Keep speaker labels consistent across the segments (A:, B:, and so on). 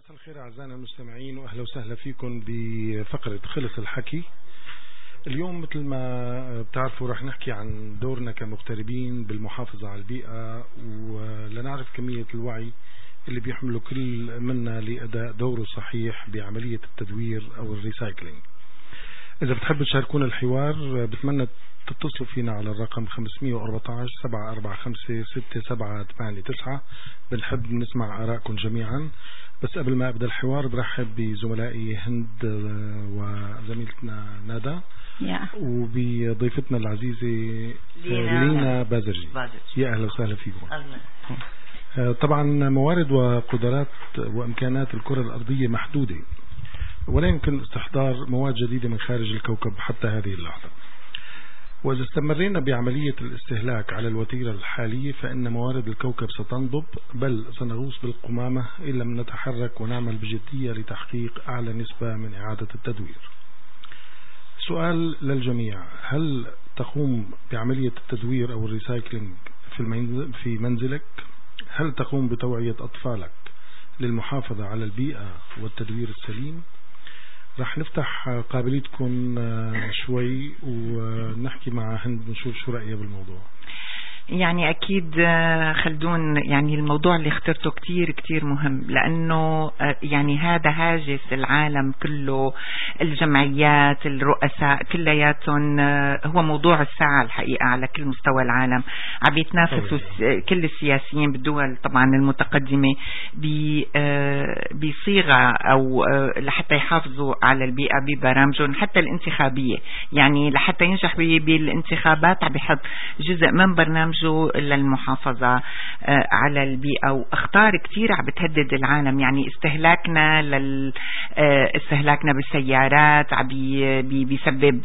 A: مساء الخير أعزائنا المستمعين، وأهلا وسهلا فيكم بفقرة خلص الحكي. اليوم مثل ما بتعرفوا رح نحكي عن دورنا كمغتربين بالمحافظة على البيئة، ولنعرف كمية الوعي اللي بيحمله كل منا لأداء دوره الصحيح بعملية التدوير أو الريسايكلينج. إذا بتحبوا تشاركونا الحوار بتمنى تتصلوا فينا على الرقم 514 745 6789. بنحب نسمع آراءكم جميعا. بس قبل ما أبدأ الحوار برحب بزملائي هند وزميلتنا نادا وبضيفتنا العزيزة لينا بازرجي. يا أهلا وسهلا فيكم. طبعا موارد وقدرات وإمكانات الكرة الأرضية محدودة، ولا يمكن استحضار مواد جديدة من خارج الكوكب حتى هذه اللحظة. وإذا استمرينا بعملية الاستهلاك على الوتيرة الحالية فإن موارد الكوكب ستنضب، بل سنغوص بالقمامة إن لم نتحرك ونعمل بجدية لتحقيق أعلى نسبة من إعادة التدوير. سؤال للجميع: هل تقوم بعملية التدوير أو الريسايكلينج في منزلك؟ هل تقوم بتوعية أطفالك للمحافظة على البيئة والتدوير السليم؟ رح نفتح قابليتكم شوي ونحكي مع هند نشوف شو رأيها بالموضوع.
B: يعني أكيد خلدون، يعني الموضوع اللي اخترته كتير كتير مهم، لأنه يعني هذا هاجس العالم كله، الجمعيات، الرؤساء كلياتهم، هو موضوع الساعة الحقيقة على كل مستوى العالم. عم يتنافسوا كل السياسيين بالدول طبعا المتقدمة بصيغة أو لحتى يحافظوا على البيئة ببرامجهم حتى الانتخابية. يعني لحتى ينجح بالانتخابات عم بيحط جزء من برنامج للمحافظة على البيئة، واخطار كتير عم بتهدد العالم. يعني استهلاكنا بالسيارات عم بيسبب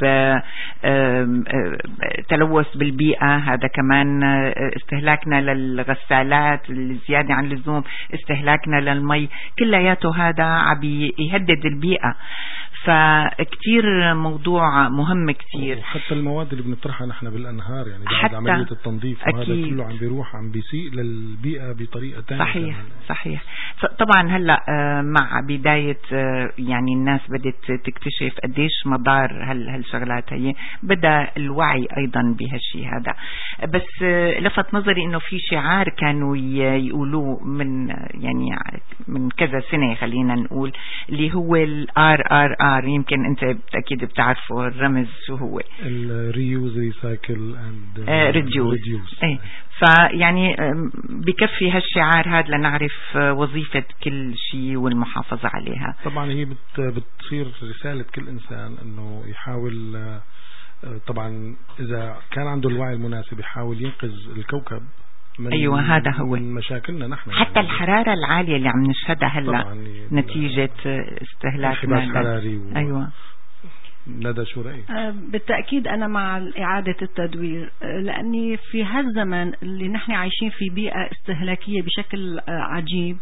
B: تلوث بالبيئة. هذا كمان استهلاكنا للغسالات الزيادة عن اللزوم، استهلاكنا للمي، كلياته هذا عم يهدد البيئة. فكتير موضوع مهم كتير.
A: حتى المواد اللي بنطرحها نحن بالأنهار، يعني بعد عملية التنظيف، وهذا كله عم بيروح عم بيسيء للبيئة بطريقة تانية.
B: صحيح كمان. صحيح. طبعا هلأ مع بداية يعني الناس بدت تكتشف قديش مضار هالشغلات هي، بدأ الوعي أيضا بهالشي هذا. بس لفت نظري إنه في شعار كانوا يقولوه من كذا سنة، خلينا نقول، اللي هو RRR. يمكن أنت أكيد بتعرفه الرمز شو هو.
A: Reuse, Recycle and Reduce.
B: فيعني بكفي هالشعار هذا لنعرف وظيفة كل شيء والمحافظة عليها.
A: طبعا هي بتصير رسالة كل إنسان أنه يحاول، طبعا إذا كان عنده الوعي المناسب يحاول ينقذ الكوكب
B: أيوة، هذا هو
A: من مشاكلنا نحن.
B: حتى يعني الحرارة العالية اللي عم نشهدها هلا نتيجة استهلاكنا
A: الحراري
B: أيوة.
A: ندى شو رأيك؟
C: بالتأكيد أنا مع إعادة التدوير، لأني في هالزمن اللي نحن عايشين في بيئة استهلاكية بشكل عجيب،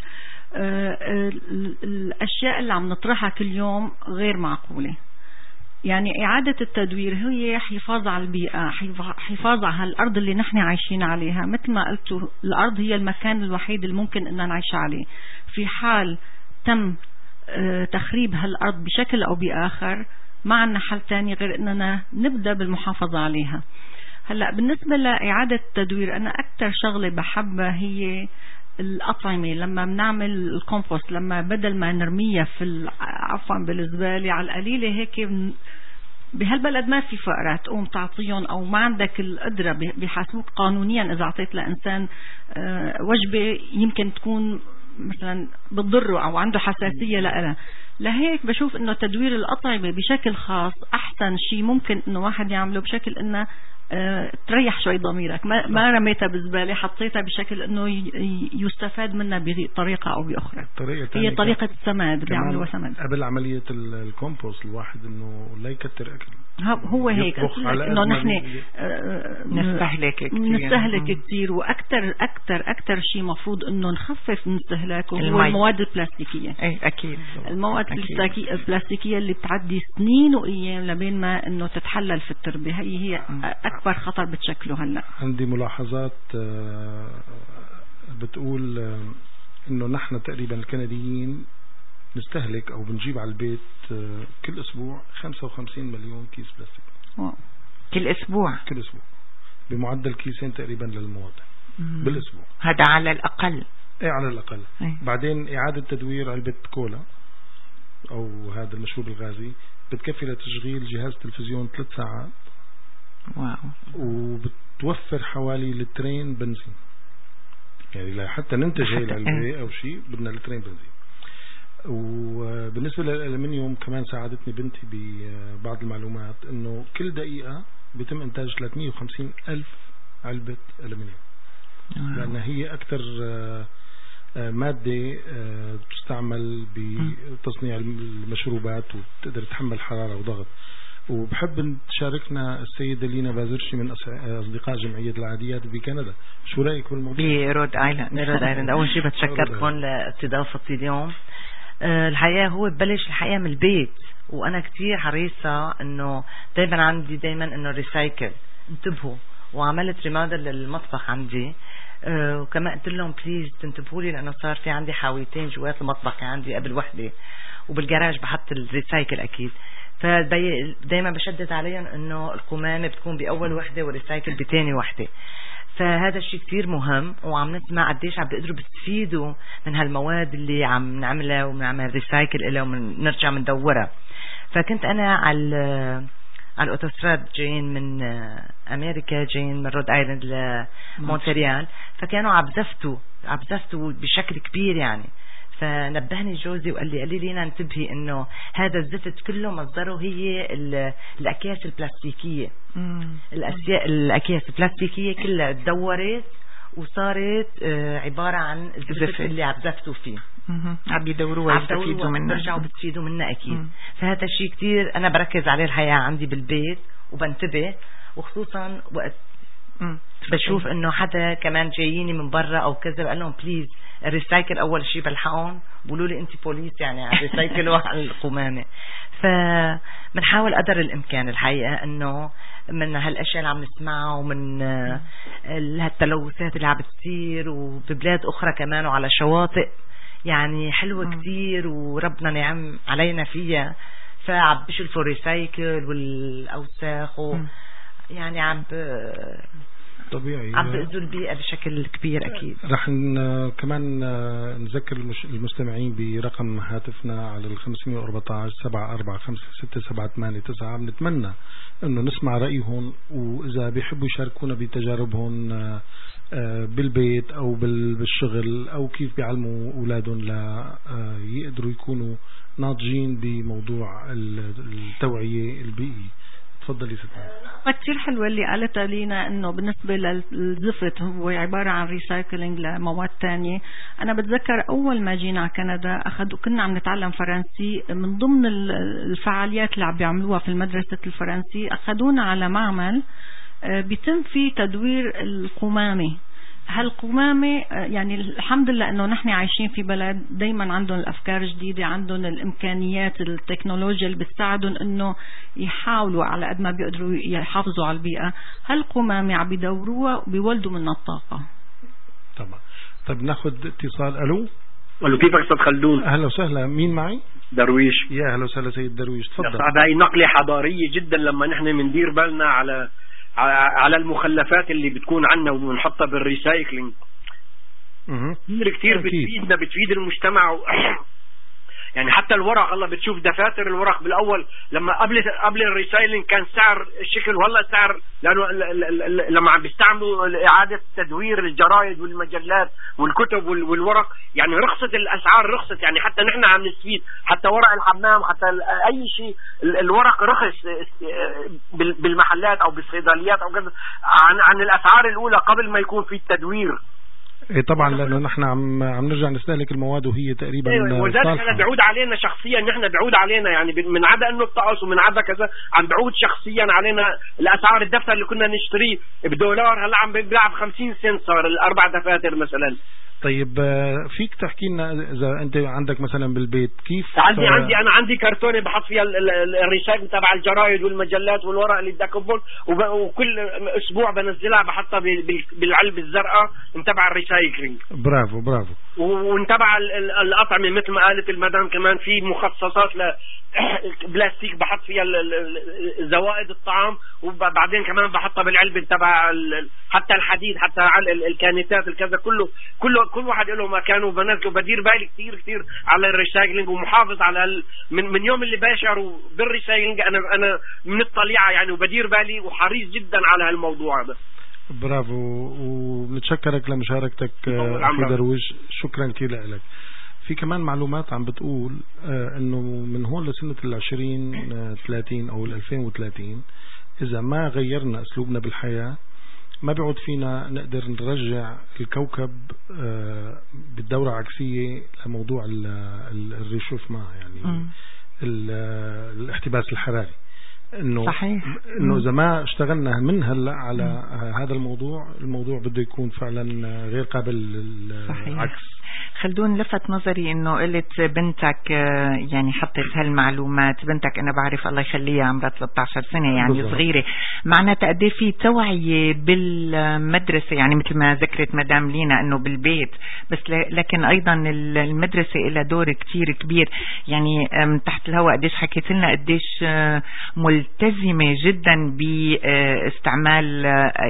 C: الأشياء اللي عم نطرحها كل يوم غير معقولة. يعني إعادة التدوير هي حفاظ على البيئة، حفاظ على الأرض اللي نحن عايشين عليها. مثل ما قلتوا، الأرض هي المكان الوحيد اللي ممكن أن نعيش عليه. في حال تم تخريب هالأرض بشكل أو بآخر، ما عنا حل تاني غير أننا نبدأ بالمحافظة عليها. هلأ بالنسبة لإعادة التدوير، أنا أكتر شغلة بحبها هي الأطعمة. لما بنعمل الكومبوست، لما بدل ما نرميها بالزبالة، على القليلة هيك بهالبلد ما في فقرات تقوم تعطيهم، أو ما عندك القدرة بيحاسبوك قانونيا إذا أعطيت لإنسان وجبة يمكن تكون مثلا بتضره أو عنده حساسية لها. لهيك بشوف إنه تدوير الأطعمة بشكل خاص أحسن شيء ممكن إنه واحد يعمله، بشكل إنه تريح شوي ضميرك، ما رميتها بالزبالة، حطيتها بشكل إنه يستفاد منها بطريقة أو بأخرى. هي طريقة السماد، بيعملوها سماد
A: قبل عملية الكومبوست. الواحد إنه لا يكتر أكل،
C: هو هيك إنه نحن نستهلك كتير. وأكتر شيء مفروض إنه نخفف من استهلاكه هو المواد البلاستيكية.
B: أكيد
C: المواد البلاستيكية اللي بتعدي سنين وأيام لبين ما إنه تتحلل في التربة، هي أكبر خطر بتشكله. هلا
A: عندي ملاحظات بتقول إنه نحن تقريبا الكنديين نستهلك أو بنجيب على البيت كل أسبوع 55 مليون كيس بلاستيك.
B: كل أسبوع
A: بمعدل كيسين تقريبا للمواطن بالأسبوع.
B: هذا على الأقل.
A: على الأقل. بعدين إعادة تدوير علبة كولا أو هذا المشروب الغازي بتكفي لتشغيل جهاز تلفزيون 3 ساعات.
B: واو.
A: وبتوفر حوالي لترين بنزين، يعني حتى ننتج هاي العلبة أو شيء بدنا لترين بنزين. وبالنسبة للألمنيوم كمان ساعدتني بنتي ببعض المعلومات إنه كل دقيقة بيتم إنتاج 350 ألف علبة ألمنيوم، لأن هي أكثر مادة تستعمل بتصنيع المشروبات وتقدر تحمل حرارة وضغط. وبحب تشاركنا السيدة لينا بازرشي من أصدقاء جمعية العاديات بكندا، شو رأيك بالموضوع؟
D: برود آيلاند. أول شيء بتشكركم لاستضافتي اليوم. الحقيقة هو ببلش الحقيقة من البيت، وأنا كتير حريصة إنه دايما إنه ريسايكل، انتبهوا. وعملت ريمادر للمطبخ عندي، وكمان قلت لهم بليز تنتبهوا لي، لأنه صار في عندي حاويتين جوات المطبخ عندي قبل وحدة، وبالجراج بحط الريسايكل أكيد. فدايما بشدد عليهم إنه القمامة بتكون بأول وحدة والريسايكل بتاني وحدة. فهذا الشيء كتير مهم، وعم نسمع قديش عم بيقدروا بيستفيدوا من هالمواد اللي عم نعملها وبنعمل ريسايكل إلها ونرجع مندورها. فكنت أنا على الأوتوستراد جايين من أمريكا، جايين من رود آيلاند لمونتريال، فكانوا عبزفتوا بشكل كبير يعني. فنبهني جوزي وقال لي لينا انتبهي انه هذا الزفت كله مصدره هي الاكياس البلاستيكيه. الاكياس البلاستيكيه كلها تدورت وصارت عباره عن الزفت اللي عبزفتوا فيه،
B: عم بيدوروها يستفيدوا منها،
D: برجعوا بتفيدوا منها اكيد. فهذا الشيء كتير انا بركز عليه الحقيقه عندي بالبيت، وبنتبه، وخصوصا وقت بشوف انه حدا كمان جاييني من برا او كذا، بقول لهم بليز الريسايكل اول شيء بلحقهم، بقولوا لي انت بوليس يعني على الريسايكل وعلى القمامه. فبنحاول قدر الامكان الحقيقه انه من هالاشياء اللي عم نسمعها ومن هالتلوثات اللي عم بتصير وببلاد اخرى كمان وعلى شواطئ يعني حلوه كتير وربنا نعم علينا فيها، فعم بيشلفوا الريسايكل والاوساخ يعني عم
A: طبيعي
D: عم بيأذوا البيئة بشكل كبير أكيد.
A: رح كمان نذكر المستمعين برقم هاتفنا على 514 745 6789. بنتمنى أنه نسمع رأيهم، وإذا بيحبوا يشاركونا بتجاربهم بالبيت أو بالشغل أو كيف بيعلموا أولادهم لا يقدروا يكونوا ناضجين بموضوع التوعية البيئية. تفضلي ستة.
C: كتير حلوة اللي قالتها لينا انه بالنسبة للزفت هو عبارة عن ريسايكلينج لمواد تانية. انا بتذكر اول ما جينا على كندا كنا عم نتعلم فرنسي، من ضمن الفعاليات اللي عم بيعملوها في المدرسة الفرنسي اخذونا على معمل بيتم فيه تدوير القمامة. هالقمامة يعني الحمد لله انه نحن عايشين في بلد دايما عندهم الافكار جديدة، عندهم الامكانيات التكنولوجيا اللي بتساعدهم انه يحاولوا على قد ما بيقدروا يحافظوا على البيئة. هالقمامة عم بيدوروها وبيولدوا منها الطاقة.
A: طبعا. طيب ناخد اتصال.
E: الو كيفك استاذ خلدون؟
A: اهلا وسهلا، مين معي؟
E: درويش.
A: يا اهلا وسهلا سيد درويش، تفضل.
E: هاي نقلة حضارية جدا لما نحن مندير بالنا على المخلفات اللي بتكون عنا وبنحطها بالريسايكلينج. كتير بتفيد المجتمع يعني حتى الورق، الله بتشوف دفاتر الورق بالاول لما قبل الريسايكلينج كان سعر الشكل، وهلا سعر لانه لما عم بيستعملوا اعاده تدوير الجرايد والمجلات والكتب والورق، يعني رخصت الاسعار، رخصت يعني حتى نحن عم نستفيد، حتى ورق الحمام، حتى اي شيء الورق رخص بالمحلات او بالصيدليات او كذا عن الاسعار الاولى قبل ما يكون في التدوير.
A: ايه طبعا، لانه نحن عم نرجع نستهلك المواد وهي تقريبا
E: وذلك انا بعود علينا شخصيا، نحن بعود علينا يعني من عدا انه الطقس ومن عدا كذا، عم بعود شخصيا علينا الاسعار. الدفتر اللي كنا نشتريه $1 هلا عم بيلعب 50 سنت، صار الاربع دفاتر مثلا.
A: طيب فيك تحكي لنا اذا انت عندك مثلا بالبيت كيف؟
E: انا عندي كرتونه بحط فيها الريسايكل تبع الجرايد والمجلات والورق اللي بدي اكبهم، وكل اسبوع بنزلها بحطها بالعلبه الزرقاء تبع الريسايكلينج.
A: برافو.
E: ونتبع الأطعمة مثل ما قالت المدام كمان في مخصصات بلاستيك بحط فيها زوائد الطعام، وبعدين كمان بحطها بالعلبة تبع حتى الحديد، حتى الكانيتات الكذا، كل واحد له مكانه. وبنزله بدير بالي كثير على الريسايكلينج، ومحافظ على من يوم اللي باشروا بالريسايكلينج انا من الطليعة يعني، وبدير بالي وحريص جدا على هالموضوع هذا.
A: برافو، ونتشكرك لمشاركتك أخي درويش، شكرا كثير لك. في كمان معلومات عم بتقول انه من هون لسنة 2030 او 2030 اذا ما غيرنا اسلوبنا بالحياة ما بيعود فينا نقدر نرجع الكوكب بالدورة عكسية لموضوع الريشوفما، يعني الاحتباس الحراري. انه
B: صحيح.
A: انه اذا ما اشتغلنا من هلا على هذا الموضوع بده يكون فعلا غير قابل للعكس.
B: خلدون، لفت نظري انه قلت بنتك يعني حطت هالمعلومات، بنتك انا بعرف الله يخليها عمرها 13 سنة يعني بالضبط. صغيرة، معناتها قد ايه في توعية بالمدرسة، يعني مثل ما ذكرت مدام لينا انه بالبيت بس، لكن ايضا المدرسة لها دور كتير كبير. يعني تحت الهواء قديش حكيت لنا قديش ملتزمة جدا باستعمال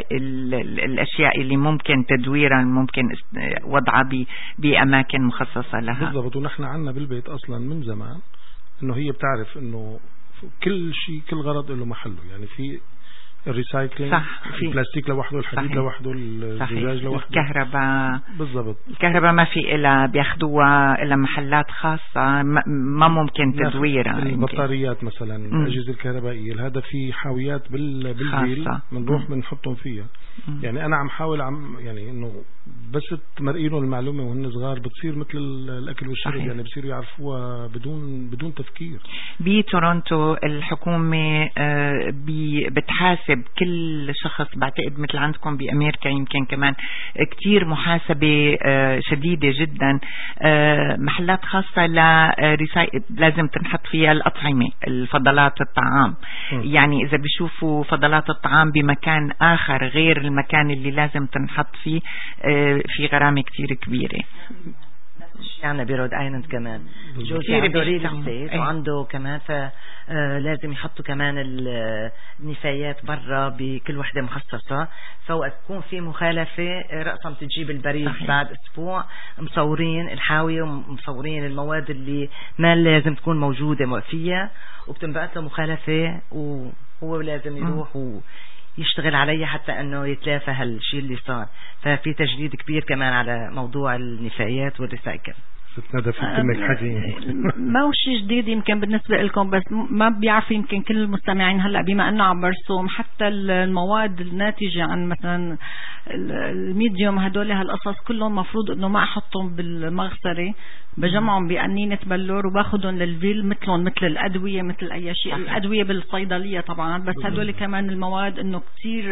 B: الاشياء اللي ممكن تدويرها، ممكن وضعها بأماكن مخصصة لها.
A: بالضبط. ونحن عنا بالبيت أصلا من زمان إنه هي بتعرف إنه كل شيء كل غرض له محله، يعني في الريسايكلينج، البلاستيك لوحده، الحديد لوحده، الزجاج لوحده،
B: الكهرباء
A: بالضبط.
B: الكهرباء ما في إلا بياخدوها إلا محلات خاصة، ما ممكن تدويرها.
A: البطاريات مثلا، الأجهزة الكهربائية، هذا في حاويات بالبيل بنروح بنحطهم فيها. يعني أنا عم حاول يعني إنه بس تمرقينه المعلومة وهن صغار بتصير مثل الأكل والشرب. صحيح. يعني بصيروا يعرفوها بدون تفكير.
B: بتورونتو الحكومة بتحاسب كل شخص، بعتقد مثل عندكم بأمريكا يمكن كمان كتير محاسبة شديدة جدا. محلات خاصة لازم تنحط فيها الأطعمة، الفضلات الطعام. يعني إذا بيشوفوا فضلات الطعام بمكان آخر غير المكان اللي لازم تنحط فيه في غرامة كتير كبيرة.
D: يعني برود ايلاند كمان جوزي عنده ريل استيت وعنده كمان، فلازم يحطوا كمان النفايات برا بكل وحدة مخصصة، فوقت تكون في مخالفة رأسا تجيب البريد. صحيح. بعد اسبوع مصورين الحاوية ومصورين المواد اللي ما لازم تكون موجودة فيها، وبتنبعث له مخالفة وهو لازم يروح يشتغل عليها حتى انه يتلافى هالشيء اللي صار. ففي تجديد كبير كمان على موضوع النفايات والريسايكل.
A: ستندى في كلمة حكي
C: ما هو شيء جديد يمكن بالنسبة لكم، بس ما بيعرف يمكن كل المستمعين هلأ بما أنه عم برسوم حتى المواد الناتجة عن مثلا الميديوم، هدول هالقصص كلهم مفروض أنه ما أحطهم بالمغسرة، بجمعهم بأنينة بلور وباخدهم للفيل مثلهم مثل الأدوية مثل أي شيء. الأدوية بالصيدلية طبعا، بس هدول كمان المواد أنه كتير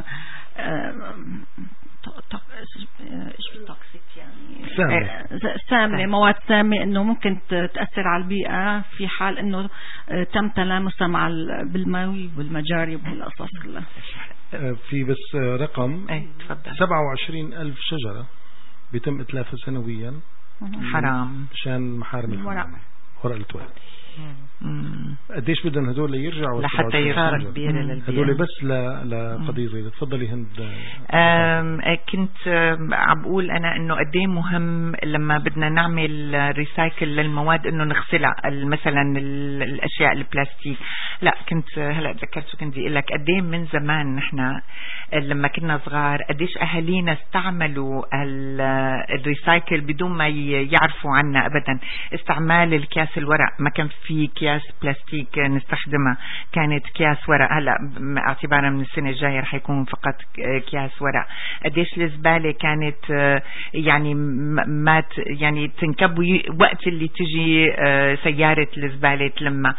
C: سامة، مواد سامة انه ممكن تأثر على البيئة في حال انه تم تلامسها مع بالماء والمجاري وبهالقصص كلها.
A: في بس رقم 27,000 شجرة بيتم إتلافها سنويا
B: حرام
A: مشان محارم الورق التوالي. قديش بدهم هدول يرجعوا
B: لحتى يصير كبيرة للبيئة
A: هدول بس لقضية زي. تفضلي هند.
B: كنت عم بقول أنا إنه قديه مهم لما بدنا نعمل ريسايكل للمواد إنه نغسلها، مثلا الأشياء البلاستيك. لا كنت هلا تذكرت كنت أقول لك قديه من زمان نحن لما كنا صغار قديش أهالينا استعملوا الريسايكل بدون ما يعرفوا عنا أبدا. استعمال الكاس الورق، ما كان في اكياس بلاستيك نستخدمها، كانت اكياس ورق. هلا اعتبارا من السنه الجايه رح يكون فقط اكياس ورق. قديش الزباله كانت يعني ما يعني تنكب وقت اللي تجي سياره الزباله تلمها.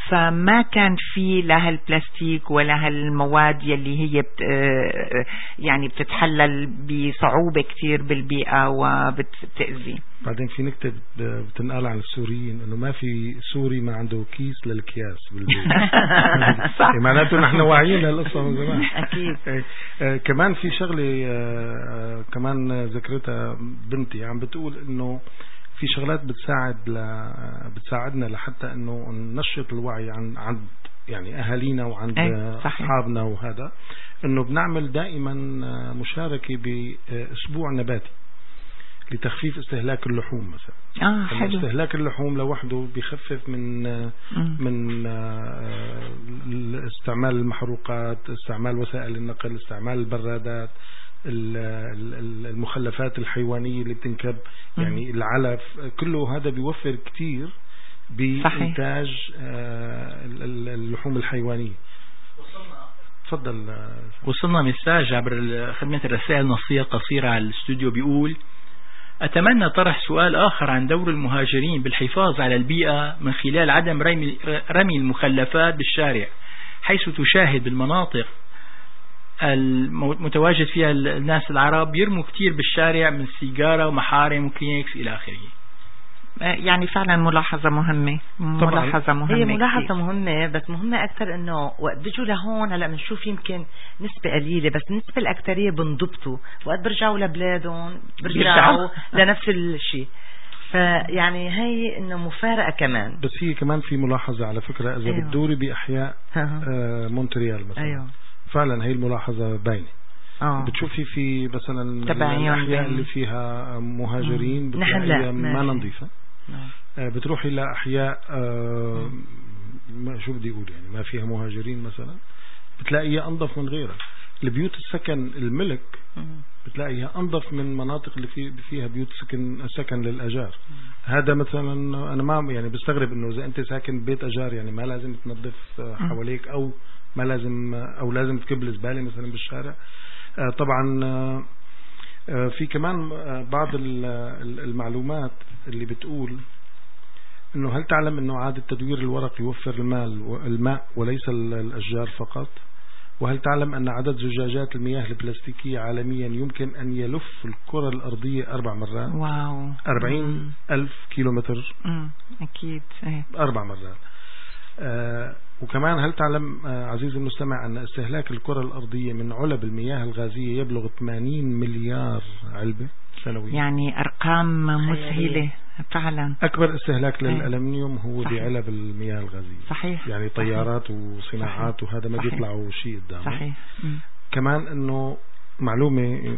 B: فما كان في لا هالبلاستيك ولا هالمواد يلي هي يعني بتتحلل بصعوبة كتير بالبيئة وبتأذي.
A: بعدين في نكتة بتنقال عن السوريين انه ما في سوري ما عنده كيس للأكياس بالبيت. معناته نحن واعيين للقصة من زمان.
D: اكيد.
A: كمان في شغلة كمان ذكرتها بنتي عم بتقول انه في شغلات بتساعدنا لحتى انه ننشط الوعي عند يعني اهالينا وعند اصحابنا، وهذا انه بنعمل دائما مشاركة باسبوع نباتي لتخفيف استهلاك اللحوم مثلا.
B: حلو.
A: استهلاك اللحوم لوحده بيخفف من استعمال المحروقات، استعمال وسائل النقل، استعمال البرادات، المخلفات الحيوانية اللي بتنكب، يعني العلف، كله هذا بيوفر كتير بإنتاج اللحوم الحيوانية. تفضل.
F: وصلنا مساج عبر خدمة الرسائل النصية القصيرة على الاستوديو بيقول: أتمنى طرح سؤال آخر عن دور المهاجرين بالحفاظ على البيئة من خلال عدم رمي المخلفات بالشارع، حيث تشاهد بالمناطق المتواجد فيها الناس العرب يرموا كتير بالشارع من سيجارة ومحارم وكلينكس إلى آخره.
B: يعني فعلا ملاحظة مهمة.
D: هي ملاحظة مهمة، بس مهمة أكثر إنه وقت بيجوا لهون هلا بنشوف يمكن نسبة قليلة، بس النسبة الأكثرية بنضبطوا وقت برجعوا لبلادهم برجعوا لنفس الشيء. فيعني هي إنه مفارقة كمان.
A: بس هي كمان في ملاحظة على فكرة، إذا بتدوري بأحياء مونتريال مثلا، فعلا هي الملاحظة باينة. بتشوفي في مثلا الأحياء اللي فيها مهاجرين بتلاقيها ما نظيفة. بتروحي إلى أحياء شو بدي أقول يعني ما فيها مهاجرين مثلا، بتلاقيها أنظف من غيرها. البيوت السكن الملك بتلاقيها أنظف من مناطق اللي فيها بيوت سكن للأجار. هذا مثلا أنا ما يعني بستغرب إنه إذا أنت ساكن بيت أجار يعني ما لازم تنظف حواليك، أو ما لازم أو لازم تكب الزبالة مثلا بالشارع. طبعا في كمان بعض المعلومات اللي بتقول انه هل تعلم انه إعادة تدوير الورق يوفر الماء وليس الاشجار فقط؟ وهل تعلم ان عدد زجاجات المياه البلاستيكية عالميا يمكن ان يلف الكرة الارضية 4 مرات؟
B: واو.
A: 40,000 كيلومتر.
B: اكيد
A: 4 مرات. وكمان هل تعلم عزيزي المستمع أن استهلاك الكرة الأرضية من علب المياه الغازية يبلغ 80 مليار علبة سنويا؟
B: يعني أرقام مذهلة فعلا.
A: أكبر استهلاك للألمنيوم هو بعلب المياه الغازية.
B: صحيح.
A: يعني طيارات وصناعات وهذا ما بيطلعوا شيء قدامه.
B: صحيح.
A: كمان أنه معلومة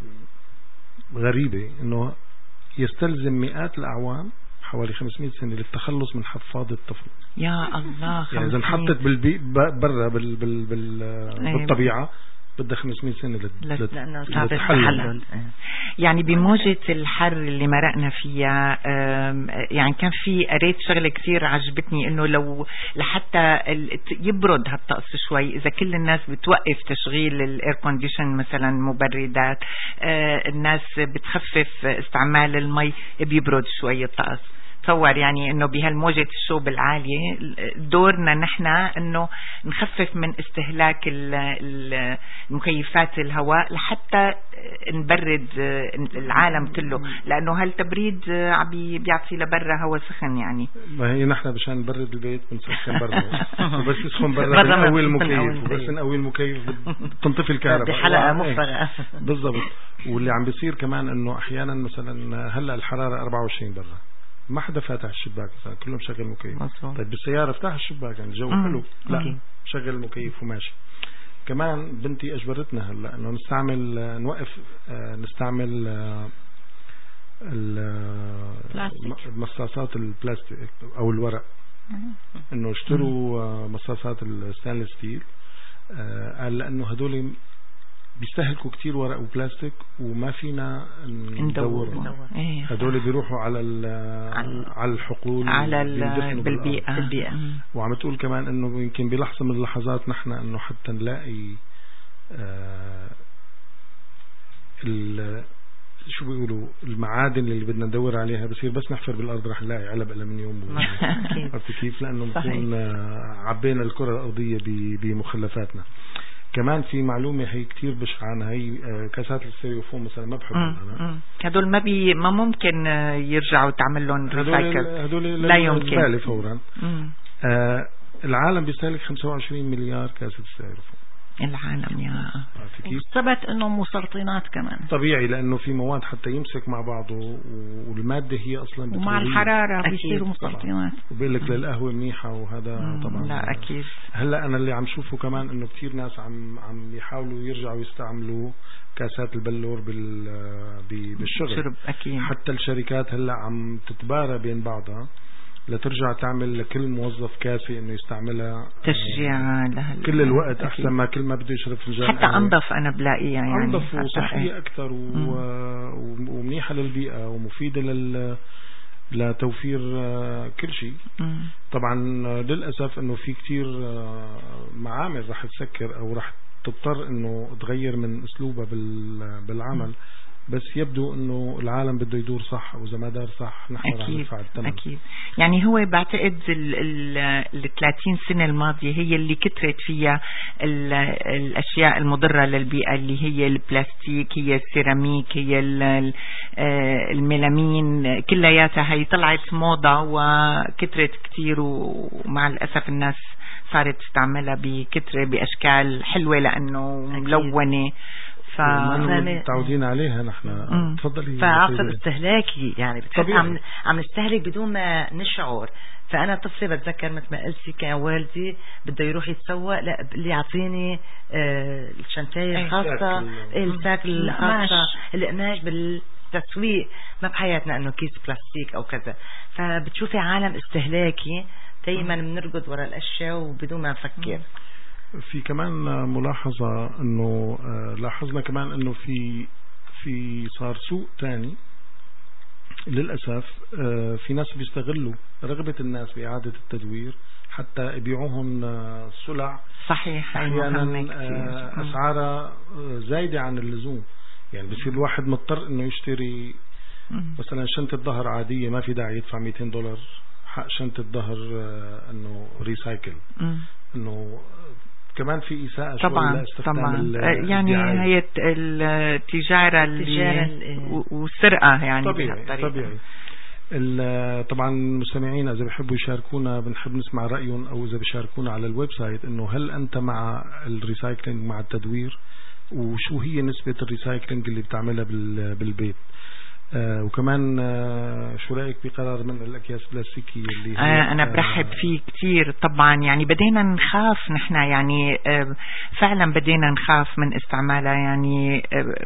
A: غريبة أنه يستلزم مئات الأعوام حوالي 500 سنة للتخلص من حفاضة الطفل.
B: يا الله.
A: يعني إذا انحطت برا بالطبيعة بدها 500 سنة لتحلل.
B: يعني بموجة الحر اللي مرقنا فيها، يعني كان في قريت شغلة كثير عجبتني، انه لو لحتى يبرد هالطقس شوي، اذا كل الناس بتوقف تشغيل الاير كونديشن مثلا مبردات، الناس بتخفف استعمال المي، بيبرد شوي الطقس. تصور يعني انه بهالموجة الشوب العالية دورنا نحن انه نخفف من استهلاك المكيفات الهواء لحتى نبرد العالم كله، لانه هالتبريد بيعطي لبرا هواء سخن. يعني
A: ما هي نحن مشان نبرد البيت بنسخن برا وبس يسخن برا بنقوي المكيف، وبس نقوي المكيف بتنطفي الكهرباء
D: بحلقة مفرغة.
A: بالضبط. واللي عم بيصير كمان انه احيانا مثلا هلا الحرارة 24 برا، ما حدا فاتح الشباك مثلا، كلهم شغل مكيف. طيب بالسيارة افتح الشباك يعني الجو حلو، لا شغل المكيف وماشي. كمان بنتي اجبرتنا هلا انه نوقف نستعمل مصاصات البلاستيك او الورق، انه اشتروا مصاصات الستانلس ستيل، قال لانه هدول بيستهلكوا كتير ورق وبلاستيك وما فينا ندورهم. هدول بيروحوا على الحقول،
B: على بالبيئة.
A: وعم تقول كمان انه يمكن بلحظة من اللحظات نحن انه حتى نلاقي شو بيقولوا المعادن اللي بدنا ندور عليها، بصير بس نحفر بالأرض رح نلاقي علب ألمنيوم. عرفت كيف؟ لأنه بنكون عبينا الكرة الأرضية بمخلفاتنا. كمان في معلومة هي كتير بشعة عنها، هي كاسات الستيريوفون مثلا ما بحبهم أنا.
B: هدول ما ممكن يرجعوا تعمل لهم ريسايكل،
A: هدول
B: لا يمكن
A: فورا. العالم بيستهلك 25 مليار كاسة ستيريوفون
B: العالم يا
C: ثبت انه مسرطنات كمان
A: طبيعي، لانه في مواد حتى يمسك مع بعضه، والماده هي اصلا
C: ومع الحراره بيصيروا مسرطنات،
A: وبيقول لك للقهوه منيحه، وهذا طبعا
B: لا اكيد.
A: هلا انا اللي عم شوفه كمان انه كثير ناس عم يحاولوا يرجعوا يستعملوا كاسات البلور بالشغل
B: أكيد.
A: حتى الشركات هلا عم تتبارى بين بعضها لترجع تعمل لكل موظف كاسة انه يستعملها
B: تشجيع
A: كل الوقت. احسن ما كل ما بده يشرب فنجان
B: حتى انظف، انا بلاقيها يعني
A: انظف وصحية اكثر ومنيحة للبيئة ومفيدة لتوفير كل شيء. طبعا للأسف انه في كتير معامل رح تسكر او رح تضطر انه تغير من اسلوبها بالعمل، بس يبدو انه العالم بده يدور صح، واذا ما دار صح نحن رح ندفع الثمن.
B: اكيد. يعني هو بعتقد ال 30 سنه الماضيه هي اللي كترت فيها الاشياء المضره للبيئه، اللي هي البلاستيك، هي السيراميك، هي الميلامين، كلياتها هي طلعت موضه وكترت كتير، ومع الاسف الناس صارت تستعملها بكتره باشكال حلوه لانه ملونه،
A: متعودين عليها نحن. تفضلي.
D: فعصر استهلاكي يعني بتحس عم نستهلك بدون ما نشعر. فأنا طفلي بتذكر مثل ما قلتي كان والدي بده يروح يتسوق، لا اللي يعطيني الشنطاية الخاصة، الساك الخاصة، القماش بالتسويق، ما بحياتنا انه كيس بلاستيك او كذا. فبتشوفي عالم استهلاكي دايما بنرقد وراء الاشياء وبدون ما نفكر.
A: في كمان ملاحظة انه لاحظنا كمان انه في صار سوق تاني للأسف. في ناس بيستغلوا رغبة الناس بإعادة التدوير حتى يبيعوهم سلع
B: صحيح
A: أحيانا أسعارها زايدة عن اللزوم. يعني بصير الواحد مضطر انه يشتري مثلا شنطة ظهر عادية ما في داعي يدفع $200 حق شنطة ظهر انه ريسايكل. انه كمان في إساءة
B: طبعا يعني هي التجارة والسرقة يعني
A: طبيعي. طبعا المستمعين إذا بيحبوا يشاركونا بنحب نسمع رأيهم، أو إذا بيشاركونا على الويب سايت إنه هل أنت مع الريسايكلينج مع التدوير، وشو هي نسبة الريسايكلينج اللي بتعملها بالبيت. وكمان شو رأيك بقرار من الأكياس البلاستيكية اللي
B: أنا برحب فيه كتير طبعا. يعني بدينا نخاف نحن، يعني فعلا بدينا نخاف من استعمالها. يعني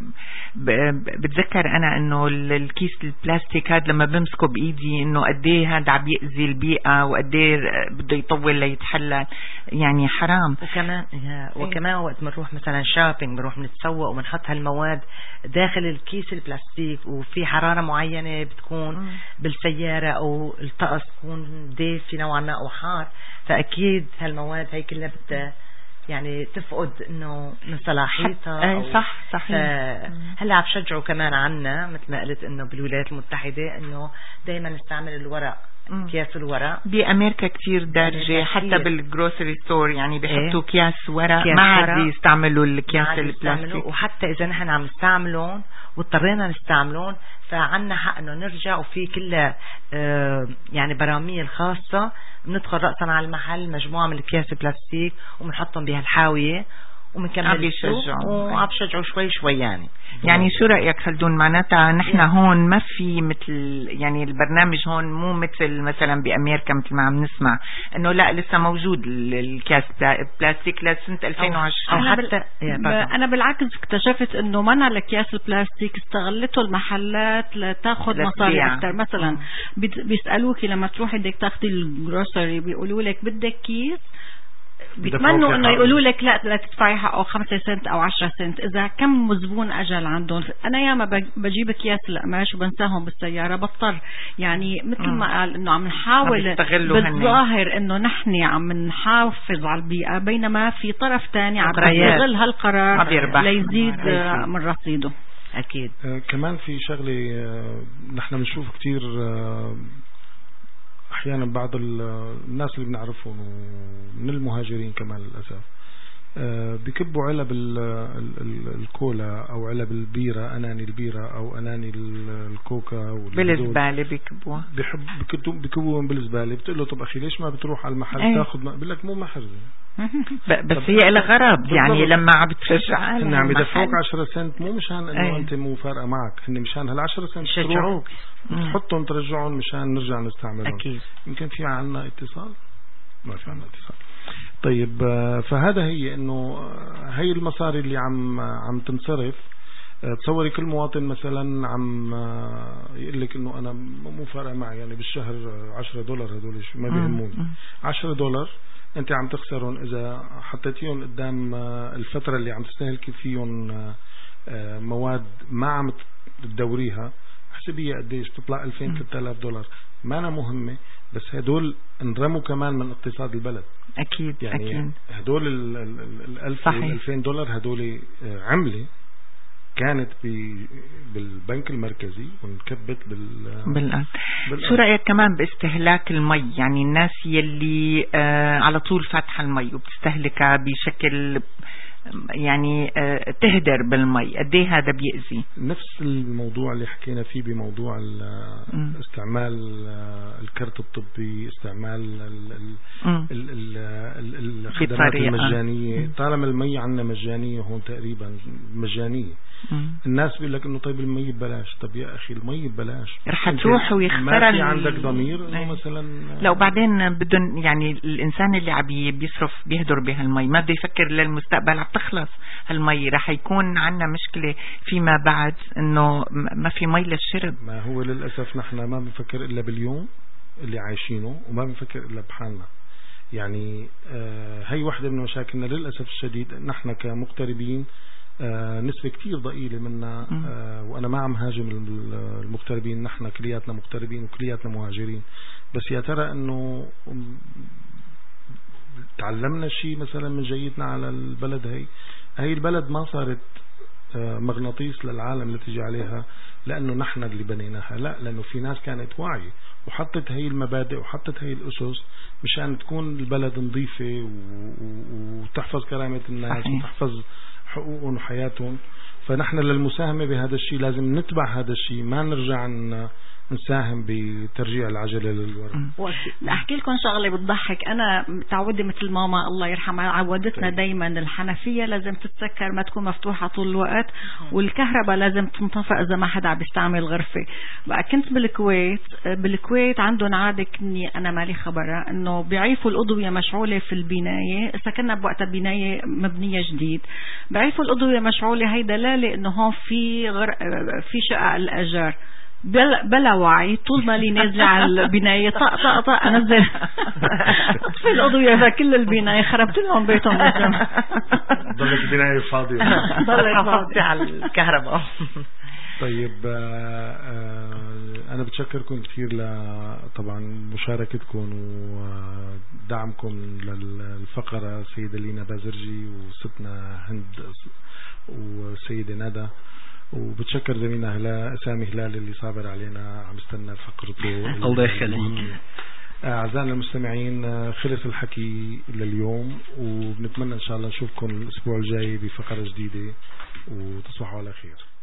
B: بتذكر أنا أنه الكيس البلاستيك هذا لما بمسكه بإيدي أنه قديه هذا عم يأذي البيئة وقديه بده يطول ليتحلل، يعني حرام.
D: وكمان وقت بنروح مثلا شوبينج بنروح نتسوق وبنحط هالمواد داخل الكيس البلاستيك، وفي حرارة معينة بتكون بالسيارة أو الطقس بتكون دافي نوعا ما أو حار، فأكيد هالمواد هي كلها بدها يعني تفقد إنه من صلاحيتها.
B: صحيح.
D: هلا عم بشجعوا كمان عنا مثل ما قلت إنه بالولايات المتحدة إنه دايما نستعمل الورق، أكياس الورق.
B: بأمريكا كتير دارجة حتى بالجروسري ستور، يعني بيحطوا أكياس ورق، ما عاد يستعملوا الأكياس البلاستيك.
D: وحتى إذا نحن عم نستعملون واضطرينا نستعملون فعنا حق انه نرجع، وفي كل يعني براميل خاصة بندخل رأسا على المحل مجموعة من الأكياس البلاستيك وبنحطهم بهالحاوية ومنكمل وعم بشجعوا شوي يعني
B: شو رأيك خلدون؟ معناتها نحن هون ما في مثل يعني البرنامج هون مو مثل مثلا بأمريكا مثل ما عم نسمع انه لا لسه موجود الكاس بلاستيك لسنة 2020.
C: انا بالعكس اكتشفت انه منع الاكياس البلاستيك استغلته المحلات لتاخذ مصاري اكثر. مثلا بيسألوكي لما تروحي بدك تاخذي الجروسري بيقولوا لك بدك كيس، بيتمنوا انه يقولوا لك لا تدفعي حقه 5 سنت او 10 سنت. اذا كم زبون اجل عندهم. انا ياما بجيب اكياس القماش وبنساهم بالسياره، بضطر يعني مثل ما قال انه عم نحاول بالظاهر انه نحن عم نحافظ على البيئه، بينما في طرف ثاني عم يستغل هالقرار ليزيد من رصيده.
D: أكيد.
A: كمان في شغلة نحن بنشوف كتير أحيانا بعض الناس اللي بنعرفهم من المهاجرين كمان للأسف بيكبوا علب الكولا أو علب البيرة، أناني البيرة أو أناني الكوكا
B: بالزبالة بيكبوها،
A: بيكبوهم بالزبالة. بتقول له طب أخي ليش ما بتروح على المحل تاخذ؟ بيقول لك مو محرزة.
B: بس هي لها غرض يعني لما عم بترجعها
A: هن عم يدفعوك 10 سنت مو مشان انه انت مو فارقه معك، هن مشان هال10 سنت
D: شجعوك
A: تحطهم ترجعهم مشان نرجع نستعملهم.
D: أكيد.
A: يمكن في عنا اتصال، ما في عنا اتصال. طيب فهذا هي انه هي المصاري اللي عم تنصرف. تصوري كل مواطن مثلا عم يقول لك انه انا مو فارقه معي، يعني بالشهر $10 هذول ما بيهموني. $10 انت عم تخسرهم اذا حطيتيهم قدام الفترة اللي عم تستهلكي فيهم مواد ما عم تدوريها. حسبيها قديش بتطلع $2000-3000. ما أنا مهمة، بس هدول انرموا كمان من اقتصاد البلد.
B: أكيد
A: يعني
B: أكيد.
A: هدول $1000 وال$2000 هدول عملة كانت بالبنك المركزي ونكبت
B: بالأرض. شو رأيك كمان باستهلاك المي؟ يعني الناس يلي على طول فاتحة المي وبتستهلكها بشكل يعني تهدر بالمي، قد ايه هذا بيأذي؟ نفس
A: الموضوع اللي حكينا فيه بموضوع استعمال الكرت الطبي، استعمال الخدمات المجانية. طالما المي عنا مجانية هون تقريبا مجانية. الناس بيقول لك انه طيب المي ببلاش. طب يا اخي المي ببلاش
B: رح تروح ويخسر.
A: ما في عندك ضمير انه مثلا
B: لو بعدين بدون يعني الانسان اللي عم بيصرف بيهدر بهالمي ما بده يفكر للمستقبل. عم تخلص هالمي، رح يكون عنا مشكلة فيما بعد انه ما في مي للشرب.
A: ما هو للاسف نحن ما بنفكر الا باليوم اللي عايشينه وما بنفكر الا بحالنا. يعني هي واحدة من مشاكلنا للاسف الشديد. نحن كمغتربين نسبة كتير ضئيلة منا، وأنا ما عم هاجم المغتربين، نحن كلياتنا مغتربين وكلياتنا مهاجرين. بس يا ترى أنه تعلمنا شيء مثلا من جيتنا على البلد؟ هي البلد ما صارت مغناطيس للعالم اللي تجي عليها لأنه نحن اللي بنيناها، لا، لأنه في ناس كانت واعية وحطت هي المبادئ وحطت هي الأسس مشان تكون البلد نظيفة وتحفظ كرامة الناس. صحيح. وتحفظ حقوقهم وحياتهم. فنحن للمساهمة بهذا الشيء لازم نتبع هذا الشيء، ما نرجع نساهم بترجيع العجلة للوراء.
C: أحكي لكم شغلة بتضحك. أنا متعودة مثل ماما الله يرحمها عودتنا دايما الحنفية لازم تتسكر، ما تكون مفتوحة طول الوقت، والكهرباء لازم تنطفئ إذا ما حدا عم بيستعمل غرفة. بقى كنت بالكويت عندهم عادة كني أنا مالي خبرة إنه بيعيفوا الأضوية مشعولة في البناية. سكننا بوقتها بناية مبنية جديد، بيعيفوا الأضوية مشعولة. هي دلالة إنه هون في شقق الأجار. بلا وعي طول ما لي نازله على البنايه طق طق طق انزل في الأضوية فكل البنايه خربت لهم بيتهم بالزمن.
A: ضلت البنايه فاضيه،
D: ضلت فاضيه على الكهرباء.
A: طيب أنا بتشكركم كثير طبعا مشاركتكم ودعمكم للفقرة سيدة لينا بازرجي وستنا هند وسيدة ندى، وبتشكر زميلنا سامي هلال اللي صابر علينا عم استنى فقرته.
F: الله يخليك.
A: أعزائنا المستمعين خلص الحكي لليوم، وبنتمنى إن شاء الله نشوفكم الأسبوع الجاي بفقرة جديدة، وتصبحوا على خير.